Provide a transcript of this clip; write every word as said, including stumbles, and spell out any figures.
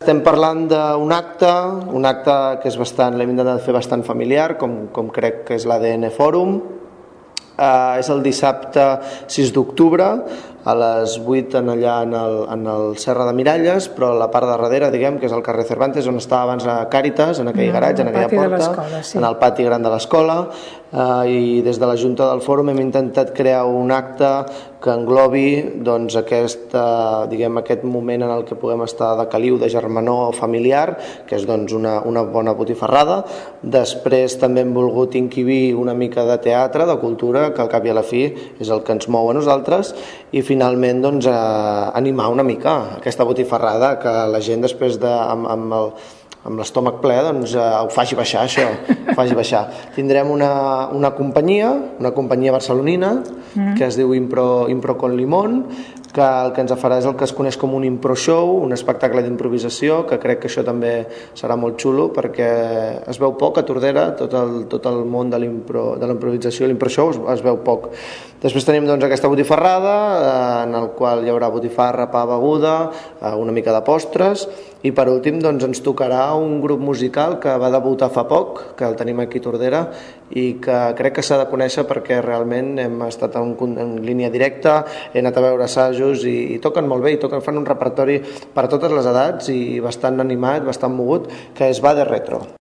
Estem parlant d'un acte, un acte que és bastant, l'hem intentat fer bastant familiar, com, com crec que és l'A D N Fòrum. Uh, és el dissabte sis d'octubre a les vuit en allà en el, en el Serra de Miralles, però a la part de darrere, diguem, que és el carrer Cervantes, on estava abans a Càritas, en aquell garatge, en aquella porta, sí. En el pati gran de l'escola, uh, i des de la Junta del Fòrum hem intentat crear un acte que englobi doncs, aquest, uh, diguem, aquest moment en el que puguem estar de caliu, de germanor familiar, que és doncs, una, una bona botifarrada. Després també hem volgut inquibir una mica de teatre, de cultura, que al cap i a la fi és el que ens mou a nosaltres, i finalment doncs, eh, animar una mica aquesta botifarrada, que la gent després de, amb, amb el amb l'estómac ple, doncs eh, ho faci baixar, això, ho faci baixar. Tindrem una, una companyia, una companyia barcelonina, mm. que es diu Impro, Impro con Limón, que el que ens farà és el que es coneix com un impro show, un espectacle d'improvisació, que crec que això també serà molt xulo, perquè es veu poc a Tordera, tot el, tot el món de l'improvisació, l'impro show es, es veu poc. Després tenim doncs, aquesta botifarrada, eh, en el qual hi haurà botifarra, pa, beguda, eh, una mica de postres, i per últim doncs, ens tocarà un grup musical que va debutar fa poc, que el tenim aquí a Tordera, i que crec que s'ha de conèixer perquè realment hem estat en, en línia directa, he anat a veure assajos i, i toquen molt bé, i toquen, fan un repertori per a totes les edats i bastant animat, bastant mogut, que és Va de Retro.